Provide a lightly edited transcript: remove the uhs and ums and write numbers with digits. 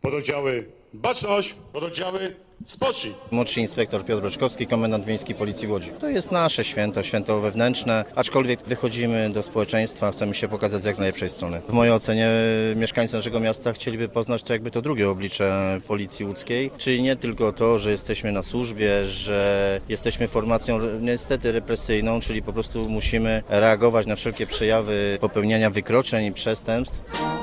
Pododdziały Baczność, pododdziały Spocznij. Młodszy inspektor Piotr Broczkowski, komendant miejski Policji w Łodzi. To jest nasze święto wewnętrzne, aczkolwiek wychodzimy do społeczeństwa, chcemy się pokazać z jak najlepszej strony. W mojej ocenie mieszkańcy naszego miasta chcieliby poznać to jakby to drugie oblicze Policji łódzkiej, czyli nie tylko to, że jesteśmy na służbie, że jesteśmy formacją niestety represyjną, czyli po prostu musimy reagować na wszelkie przejawy popełniania wykroczeń i przestępstw.